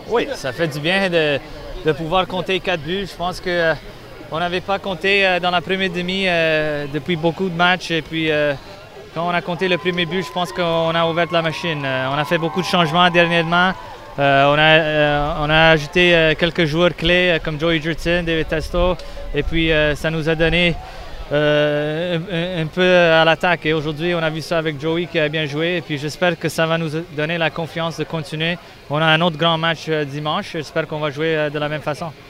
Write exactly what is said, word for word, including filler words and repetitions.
Oui, ça fait du bien de, de pouvoir compter quatre buts. Je pense qu'on euh, n'avait pas compté euh, dans la première demi euh, depuis beaucoup de matchs. Et puis, euh, quand on a compté le premier but, je pense qu'on a ouvert la machine. Euh, on a fait beaucoup de changements dernièrement. Euh, on, a, euh, on a ajouté euh, quelques joueurs clés euh, comme Joey Jurtson, David Testo. Et puis, euh, ça nous a donné euh, un, un peu à l'attaque. Et aujourd'hui, on a vu ça avec Joey qui a bien joué. Et puis, j'espère que ça va nous donner la confiance de continuer. On a un autre grand match euh, dimanche. J'espère qu'on va jouer euh, de la même façon.